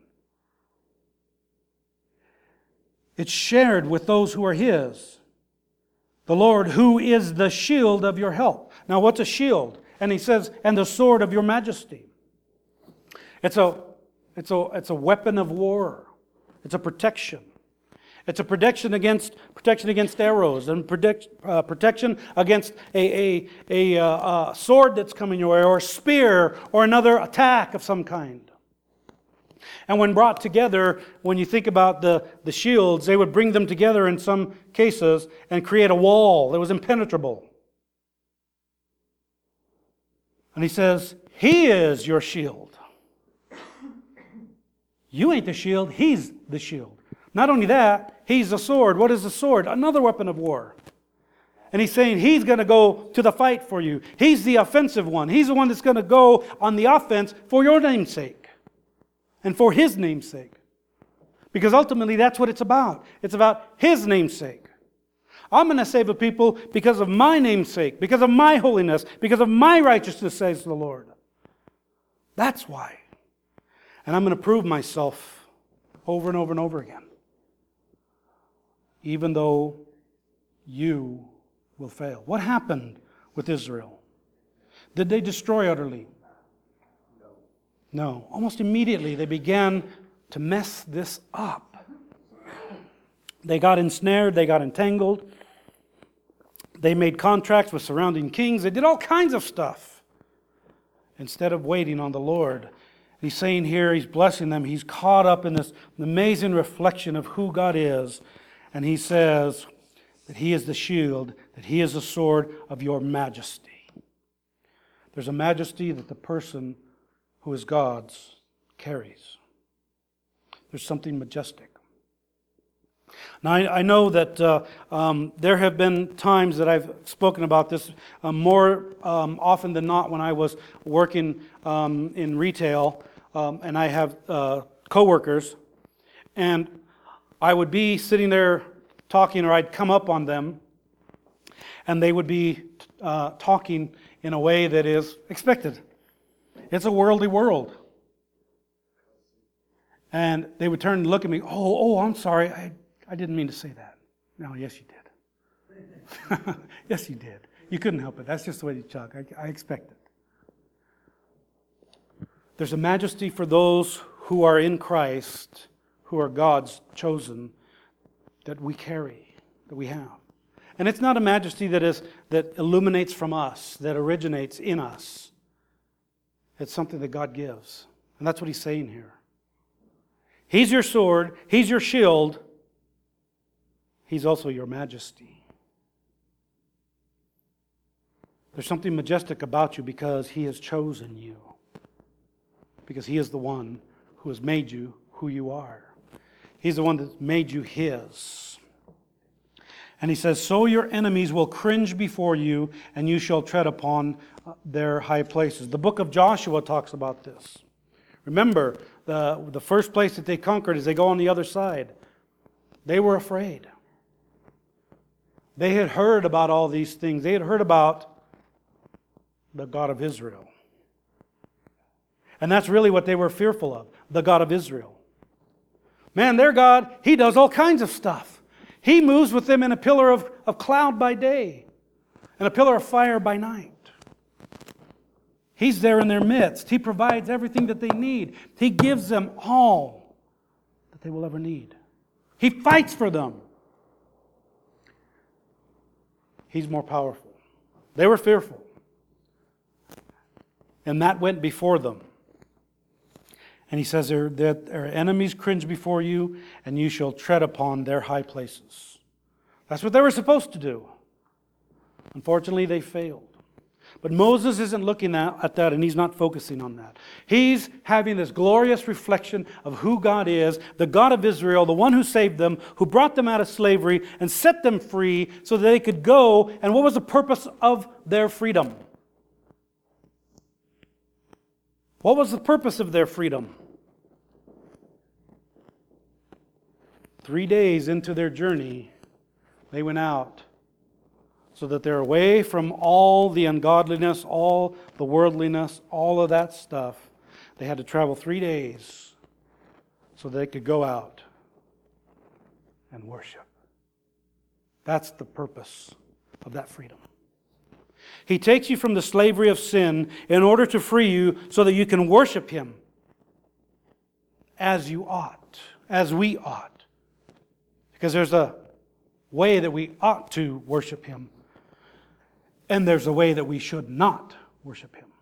It's shared with those who are His. The Lord, who is the shield of your help. Now what's a shield? And he says, and the sword of your majesty. It's a weapon of war. It's a protection. It's a protection against arrows and protection against a sword that's coming your way, or a spear, or another attack of some kind. And when brought together, when you think about the shields, they would bring them together in some cases and create a wall that was impenetrable. And he says, He is your shield. You ain't the shield, He's the shield. Not only that, He's the sword. What is the sword? Another weapon of war. And he's saying He's going to go to the fight for you. He's the offensive one. He's the one that's going to go on the offense for your name's sake. And for His name's sake. Because ultimately that's what it's about. It's about His name's sake. I'm going to save a people because of my name's sake, because of my holiness, because of my righteousness, says the Lord. That's why. And I'm going to prove myself over and over and over again. Even though you will fail. What happened with Israel? Did they destroy utterly? No. Almost immediately they began to mess this up. They got ensnared, they got entangled. They made contracts with surrounding kings. They did all kinds of stuff instead of waiting on the Lord. He's saying here, he's blessing them. He's caught up in this amazing reflection of who God is. And he says that he is the shield, that he is the sword of your majesty. There's a majesty that the person who is God's carries. There's something majestic. Now, I know that there have been times that I've spoken about this more often than not when I was working in retail, and I have coworkers, and I would be sitting there talking, or I'd come up on them, and they would be talking in a way that is expected. It's a worldly world. And they would turn and look at me, oh, I'm sorry, I didn't mean to say that. No, yes, you did. Yes, you did. You couldn't help it. That's just the way you talk. I expect it. There's a majesty for those who are in Christ, who are God's chosen, that we carry, that we have. And it's not a majesty that illuminates from us, that originates in us. It's something that God gives. And that's what he's saying here. He's your sword. He's your shield. He's also your majesty. There's something majestic about you because he has chosen you. Because he is the one who has made you who you are. He's the one that made you his. And he says, so your enemies will cringe before you, and you shall tread upon their high places. The book of Joshua talks about this. Remember, the first place that they conquered is they go on the other side. They were afraid. They had heard about all these things. They had heard about the God of Israel. And that's really what they were fearful of, the God of Israel. Man, their God, he does all kinds of stuff. He moves with them in a pillar of cloud by day and a pillar of fire by night. He's there in their midst. He provides everything that they need. He gives them all that they will ever need. He fights for them. He's more powerful. They were fearful. And that went before them. And he says that their enemies cringe before you, and you shall tread upon their high places. That's what they were supposed to do. Unfortunately, they failed. But Moses isn't looking at that, and he's not focusing on that. He's having this glorious reflection of who God is, the God of Israel, the one who saved them, who brought them out of slavery and set them free so that they could go. And what was the purpose of their freedom? What was the purpose of their freedom? 3 days into their journey, they went out so that they're away from all the ungodliness, all the worldliness, all of that stuff. They had to travel 3 days so they could go out and worship. That's the purpose of that freedom. He takes you from the slavery of sin in order to free you so that you can worship him as you ought, as we ought. Because there's a way that we ought to worship him, and there's a way that we should not worship him.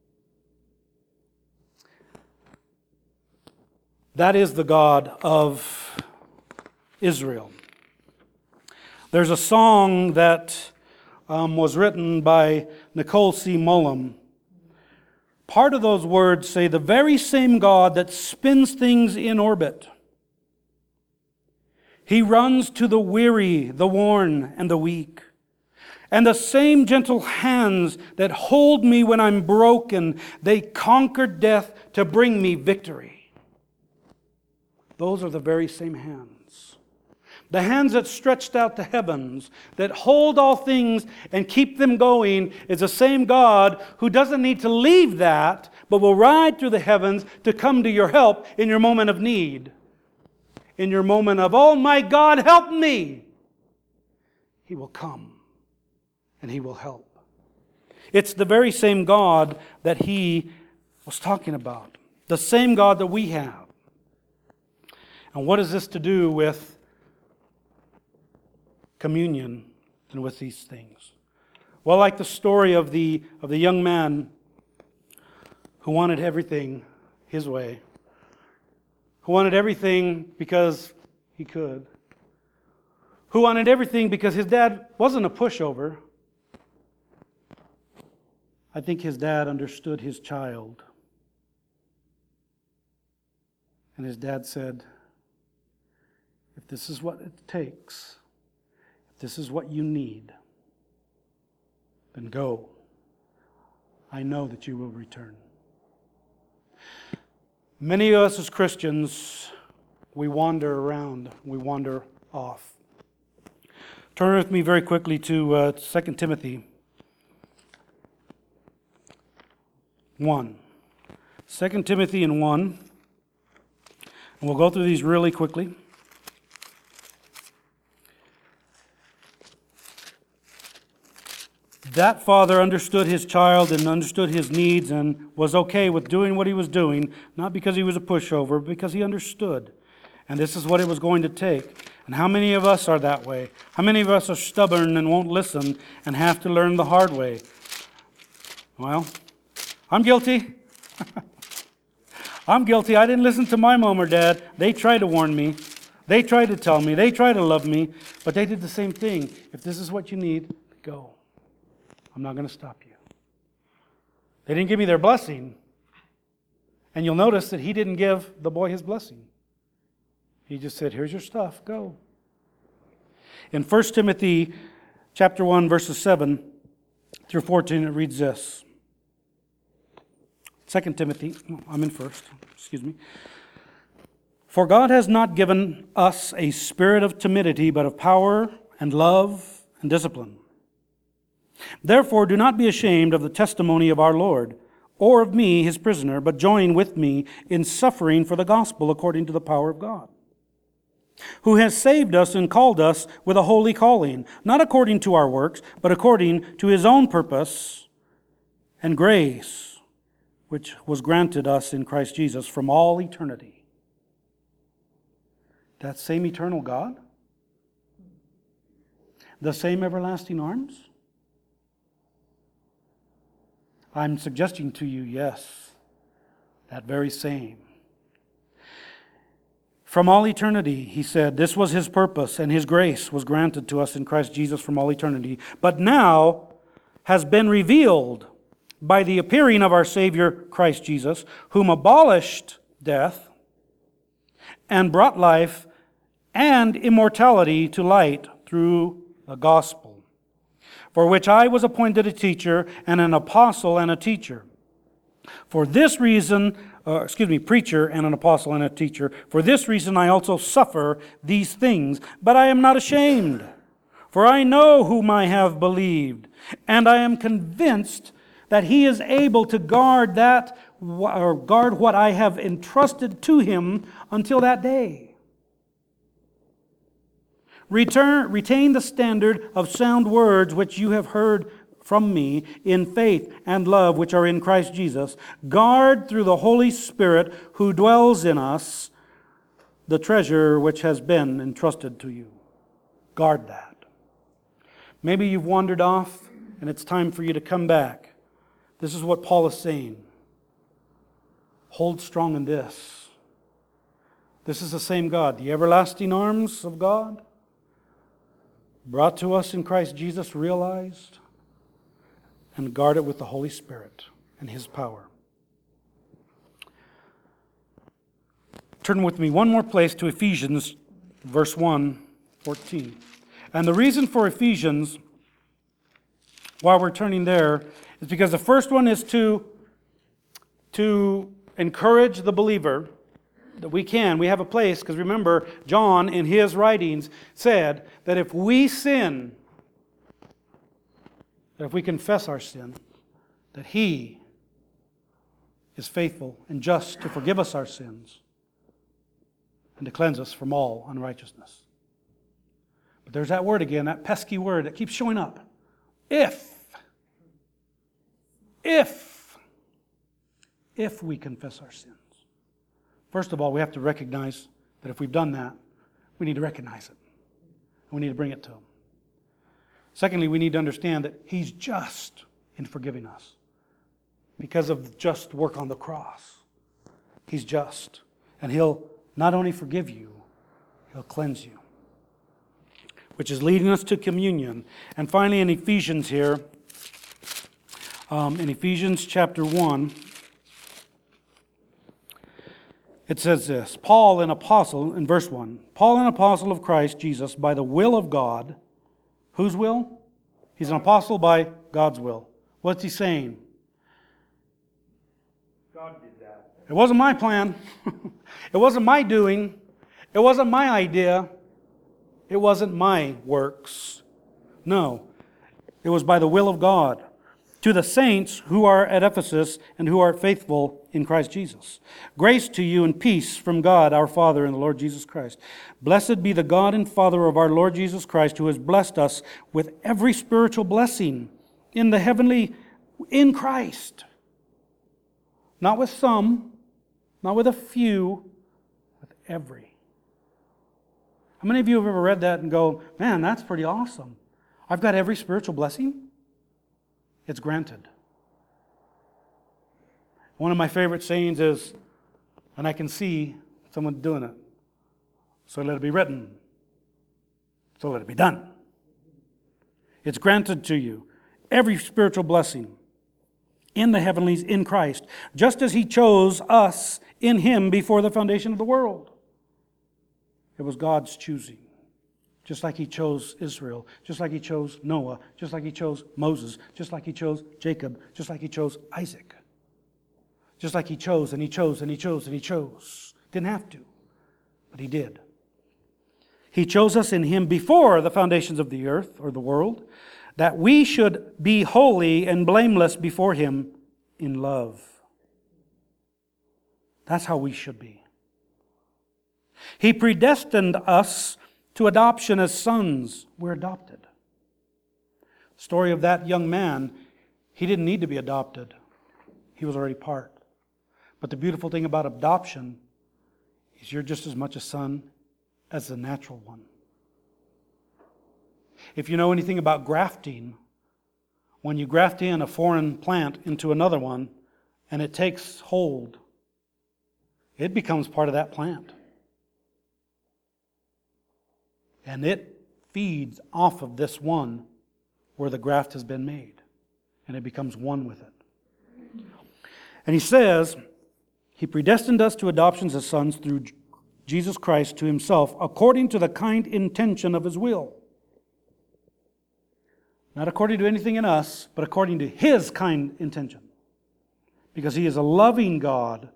That is the God of Israel. There's a song that was written by Nicole C. Mullum. Part of those words say, the very same God that spins things in orbit. He runs to the weary, the worn, and the weak. And the same gentle hands that hold me when I'm broken, they conquered death to bring me victory. Those are the very same hands. The hands that stretched out to heavens, that hold all things and keep them going, is the same God who doesn't need to leave that, but will ride through the heavens to come to your help in your moment of need. In your moment of, oh my God, help me. He will come and He will help. It's the very same God that He was talking about. The same God that we have. And what is this to do with communion and with these things? Well, like the story of the young man who wanted everything his way, who wanted everything because he could, who wanted everything because his dad wasn't a pushover. I think his dad understood his child. And his dad said, if this is what it takes, if this is what you need, then go. I know that you will return. Many of us as Christians, we wander around, we wander off. Turn with me very quickly to 2 Timothy 1. 2 Timothy 1. And we'll go through these really quickly. That father understood his child and understood his needs and was okay with doing what he was doing, not because he was a pushover, but because he understood. And this is what it was going to take. And how many of us are that way? How many of us are stubborn and won't listen and have to learn the hard way? Well, I'm guilty. I'm guilty. I didn't listen to my mom or dad. They tried to warn me. They tried to tell me. They tried to love me. But they did the same thing. If this is what you need, go. I'm not going to stop you. They didn't give me their blessing. And you'll notice that he didn't give the boy his blessing. He just said, here's your stuff, go. In 1 Timothy chapter 1, verses 7 through 14, it reads this. 2 Timothy, I'm in first, excuse me. For God has not given us a spirit of timidity, but of power and love and discipline. Therefore, do not be ashamed of the testimony of our Lord, or of me, his prisoner, but join with me in suffering for the gospel according to the power of God, who has saved us and called us with a holy calling, not according to our works, but according to his own purpose and grace, which was granted us in Christ Jesus from all eternity. That same eternal God? The same everlasting arms? I'm suggesting to you, yes, that very same. From all eternity, he said, this was his purpose, and his grace was granted to us in Christ Jesus from all eternity, but now has been revealed by the appearing of our Savior, Christ Jesus, whom abolished death and brought life and immortality to light through the gospel, for which I was appointed a teacher and an apostle and a teacher. For this reason, preacher and an apostle and a teacher. For this reason I also suffer these things, but I am not ashamed, for I know whom I have believed, and I am convinced that he is able to guard what I have entrusted to him until that day. Retain the standard of sound words which you have heard from me in faith and love which are in Christ Jesus. Guard through the Holy Spirit who dwells in us the treasure which has been entrusted to you. Guard that. Maybe you've wandered off and it's time for you to come back. This is what Paul is saying. Hold strong in this. This is the same God, the everlasting arms of God, brought to us in Christ Jesus, realized, and guard it with the Holy Spirit and his power. Turn with me one more place to Ephesians, verse 1, 14. And the reason for Ephesians, while we're turning there, is because the first one is to encourage the believer that we have a place, because remember, John in his writings said that if we sin, that if we confess our sin, that He is faithful and just to forgive us our sins and to cleanse us from all unrighteousness. But there's that word again, that pesky word that keeps showing up. If we confess our sins. First of all, we have to recognize that if we've done that, we need to recognize it. And we need to bring it to Him. Secondly, we need to understand that He's just in forgiving us. Because of the just work on the cross. He's just. And He'll not only forgive you, He'll cleanse you. Which is leading us to communion. And finally in Ephesians here, in Ephesians chapter 1, it says this, Paul, an apostle, in verse 1, Paul, an apostle of Christ Jesus, by the will of God. Whose will? He's an apostle by God's will. What's he saying? God did that. It wasn't my plan. It wasn't my doing. It wasn't my idea. It wasn't my works. No. It was by the will of God. To the saints who are at Ephesus and who are faithful in Christ Jesus. Grace to you and peace from God our Father and the Lord Jesus Christ. Blessed be the God and Father of our Lord Jesus Christ, who has blessed us with every spiritual blessing in the heavenly, in Christ. Not with some, not with a few, with every. How many of you have ever read that and go, man, that's pretty awesome. I've got every spiritual blessing? It's granted. One of my favorite sayings is, and I can see someone doing it, so let it be written, so let it be done. It's granted to you, every spiritual blessing in the heavenlies in Christ, just as He chose us in Him before the foundation of the world. It was God's choosing. Just like He chose Israel, just like He chose Noah, just like He chose Moses, just like He chose Jacob, just like He chose Isaac. Just like He chose and He chose and He chose and He chose. Didn't have to, but He did. He chose us in Him before the foundations of the earth or the world, that we should be holy and blameless before Him in love. That's how we should be. He predestined us to adoption as sons. We're adopted. The story of that young man, he didn't need to be adopted. He was already part. But the beautiful thing about adoption is you're just as much a son as the natural one. If you know anything about grafting, when you graft in a foreign plant into another one and it takes hold, it becomes part of that plant. And it feeds off of this one where the graft has been made. And it becomes one with it. And he says, He predestined us to adoptions as sons through Jesus Christ to Himself, according to the kind intention of His will. Not according to anything in us, but according to His kind intention. Because He is a loving God.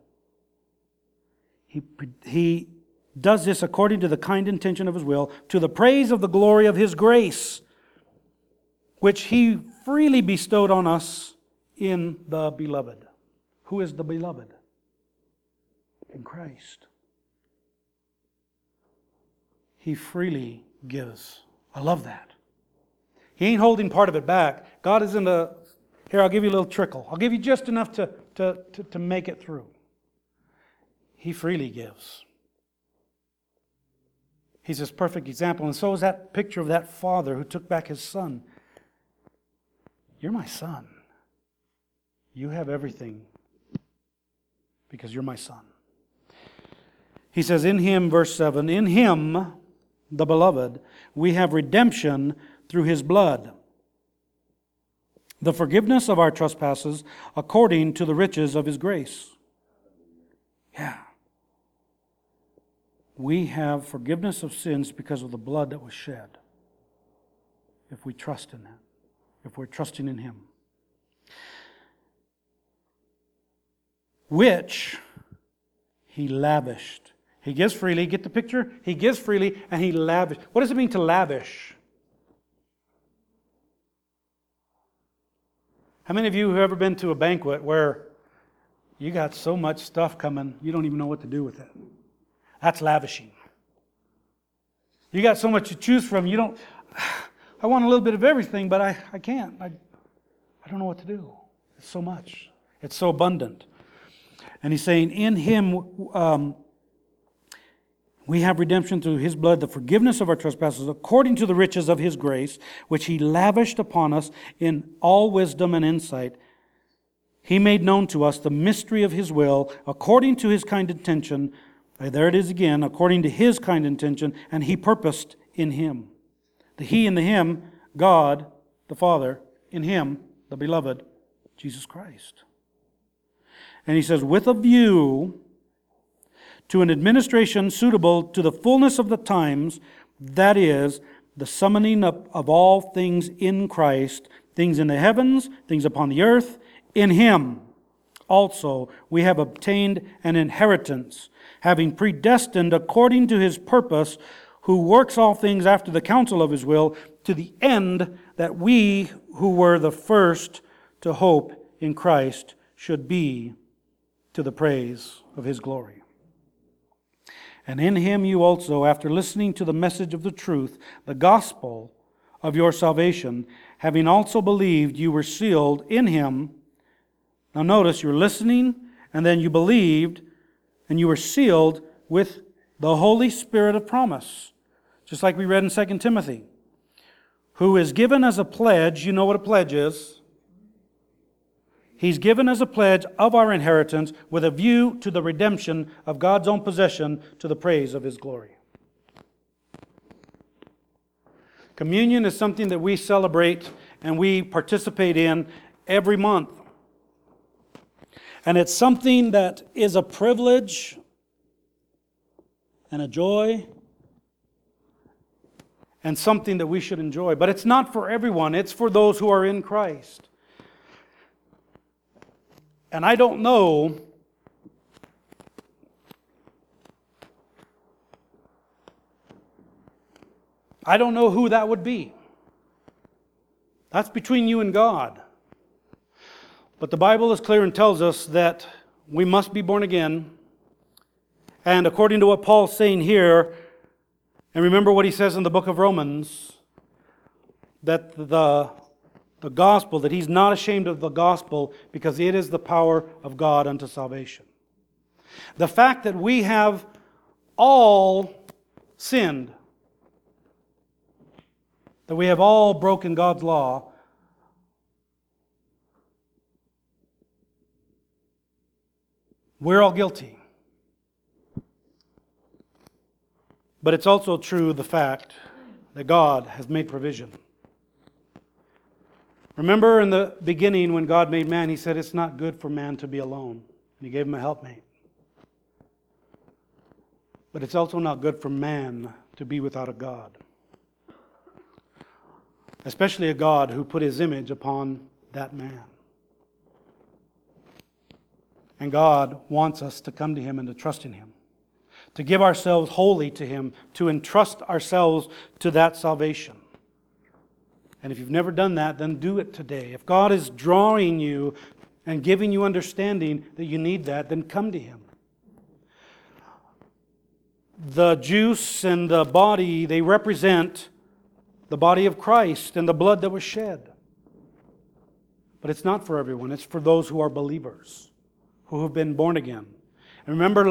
He does this according to the kind intention of His will, to the praise of the glory of His grace, which He freely bestowed on us in the Beloved. Who is the Beloved? In Christ. He freely gives. I love that. He ain't holding part of it back. God isn't here, I'll give you a little trickle. I'll give you just enough to make it through. He freely gives. He's His perfect example. And so is that picture of that father who took back his son. You're my son. You have everything because you're my son. He says in Him, verse 7, in Him, the Beloved, we have redemption through His blood, the forgiveness of our trespasses according to the riches of His grace. Yeah. We have forgiveness of sins because of the blood that was shed. If we trust in that. If we're trusting in Him. Which He lavished He gives freely. Get the picture? He gives freely and He lavish. What does it mean to lavish? How many of you have ever been to a banquet where you got so much stuff coming, you don't even know what to do with it? That's lavishing. You got so much to choose from, you don't, I want a little bit of everything, but I can't. I don't know what to do. It's so much. It's so abundant. And He's saying, in Him we have redemption through His blood, the forgiveness of our trespasses, according to the riches of His grace, which He lavished upon us in all wisdom and insight. He made known to us the mystery of His will, according to His kind intention. There it is again, according to His kind intention, and He purposed in Him. The He and the Him, God, the Father, in Him, the Beloved, Jesus Christ. And He says, with a view to an administration suitable to the fullness of the times, that is, the summoning up of all things in Christ, things in the heavens, things upon the earth. In Him also we have obtained an inheritance, having predestined according to His purpose, who works all things after the counsel of His will, to the end that we who were the first to hope in Christ should be to the praise of His glory. And in Him you also, after listening to the message of the truth, the gospel of your salvation, having also believed, you were sealed in Him. Now notice, you're listening, and then you believed, and you were sealed with the Holy Spirit of promise. Just like we read in 2 Timothy. Who is given as a pledge, you know what a pledge is. He's given as a pledge of our inheritance with a view to the redemption of God's own possession to the praise of His glory. Communion is something that we celebrate and we participate in every month. And it's something that is a privilege and a joy and something that we should enjoy. But it's not for everyone. It's for those who are in Christ. And I don't know who that would be. That's between you and God. But the Bible is clear and tells us that we must be born again. And according to what Paul's saying here, and remember what he says in the book of Romans, that the gospel, that he's not ashamed of the gospel because it is the power of God unto salvation. The fact that we have all sinned, that we have all broken God's law, we're all guilty. But it's also true, the fact that God has made provision. Remember in the beginning when God made man, He said it's not good for man to be alone. And He gave him a helpmate. But it's also not good for man to be without a God. Especially a God who put His image upon that man. And God wants us to come to Him and to trust in Him. To give ourselves wholly to Him. To entrust ourselves to that salvation. And if you've never done that, then do it today. If God is drawing you and giving you understanding that you need that, then come to Him. The juice and the body, they represent the body of Christ and the blood that was shed. But it's not for everyone. It's for those who are believers, who have been born again. And remember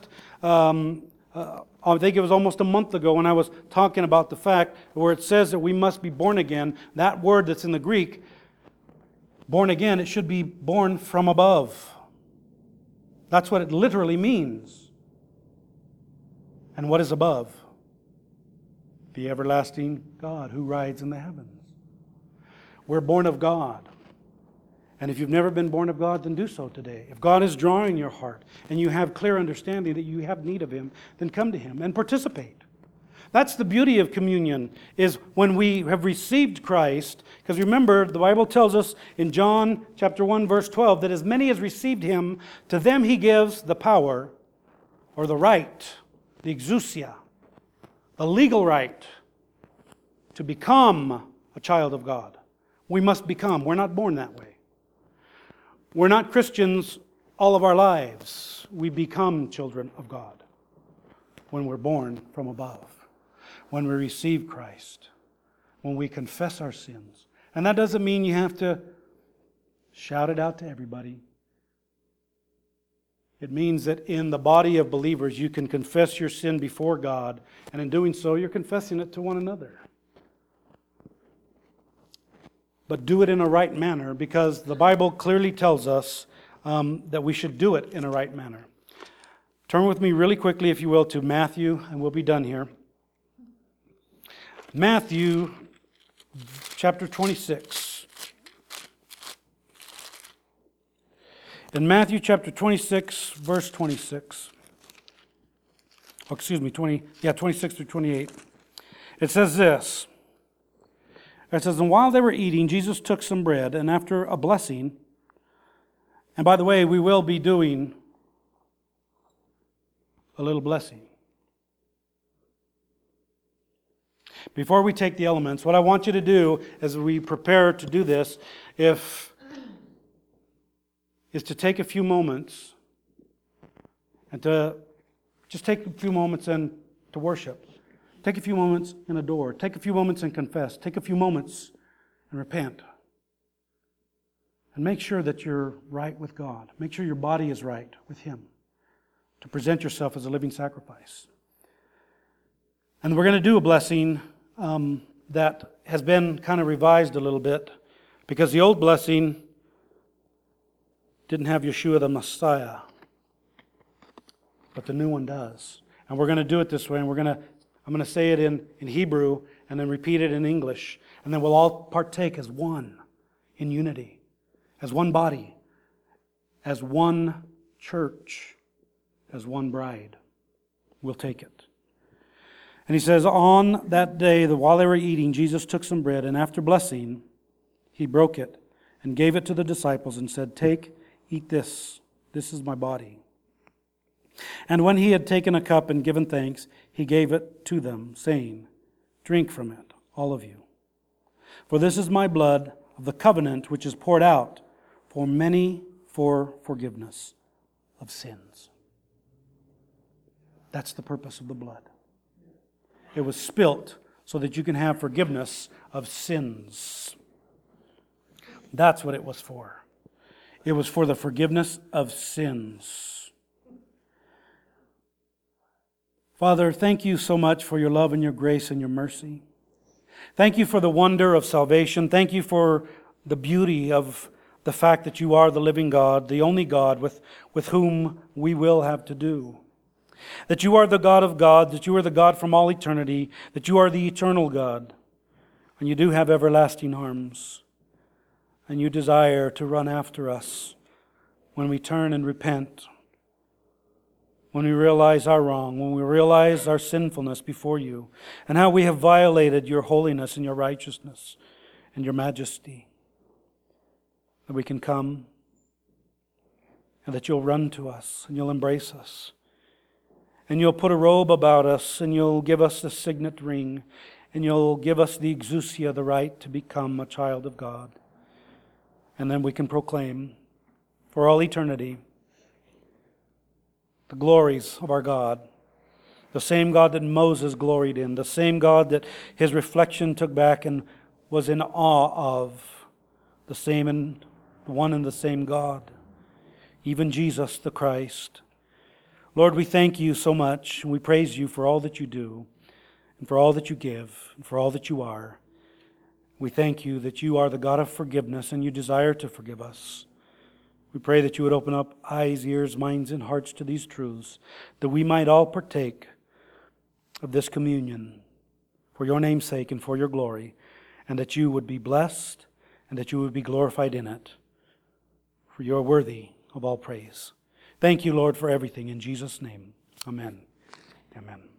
I think it was almost a month ago when I was talking about the fact where it says that we must be born again. That word that's in the Greek, born again, it should be born from above. That's what it literally means. And what is above? The everlasting God who rides in the heavens. We're born of God. And if you've never been born of God, then do so today. If God is drawing your heart and you have clear understanding that you have need of Him, then come to Him and participate. That's the beauty of communion, is when we have received Christ. Because remember, the Bible tells us in John chapter 1, verse 12, that as many as received Him, to them He gives the power or the right the exousia, the legal right to become a child of God. We must become. We're not born that way. We're not Christians all of our lives. We become children of God when we're born from above, when we receive Christ, when we confess our sins. And that doesn't mean you have to shout it out to everybody. It means that in the body of believers you can confess your sin before God, and in doing so you're confessing it to one another. But do it in a right manner, because the Bible clearly tells us that we should do it in a right manner. Turn with me really quickly, if you will, to Matthew, and we'll be done here. Matthew chapter 26. In Matthew chapter 26, verse 26. 26 through 28. It says this. It says, "And while they were eating, Jesus took some bread, and after a blessing," and by the way, we will be doing a little blessing. Before we take the elements, what I want you to do as we prepare to do this, is to take a few moments and to just take a few moments and to worship. Take a few moments and adore. Take a few moments and confess. Take a few moments and repent. And make sure that you're right with God. Make sure your body is right with Him. To present yourself as a living sacrifice. And we're going to do a blessing that has been kind of revised a little bit, because the old blessing didn't have Yeshua the Messiah, but the new one does. And we're going to do it this way, and I'm going to say it in Hebrew and then repeat it in English, and then we'll all partake as one in unity, as one body, as one church, as one bride. We'll take it. And he says, "On that day, while they were eating, Jesus took some bread, and after blessing, He broke it and gave it to the disciples and said, 'Take, eat this. This is my body.' And when He had taken a cup and given thanks, He gave it to them, saying, 'Drink from it, all of you. For this is my blood of the covenant, which is poured out for many for forgiveness of sins.'" That's the purpose of the blood. It was spilt so that you can have forgiveness of sins. That's what it was for. It was for the forgiveness of sins. Father, thank you so much for your love and your grace and your mercy. Thank you for the wonder of salvation. Thank you for the beauty of the fact that you are the living God, the only God with whom we will have to do. That you are the God of God, that you are the God from all eternity, that you are the eternal God, and you do have everlasting arms, and you desire to run after us when we turn and repent, when we realize our wrong, when we realize our sinfulness before you, and how we have violated your holiness and your righteousness and your majesty. That we can come, and that you'll run to us, and you'll embrace us. And you'll put a robe about us, and you'll give us the signet ring, and you'll give us the exousia, the right to become a child of God. And then we can proclaim for all eternity the glories of our God, the same God that Moses gloried in, the same God that his reflection took back and was in awe of, the one and the same God, even Jesus the Christ. Lord, we thank you so much, and we praise you for all that you do, and for all that you give, and for all that you are. We thank you that you are the God of forgiveness, and you desire to forgive us. We pray that you would open up eyes, ears, minds, and hearts to these truths, that we might all partake of this communion for your name's sake and for your glory, and that you would be blessed, and that you would be glorified in it, for you are worthy of all praise. Thank you, Lord, for everything. In Jesus' name, amen. Amen.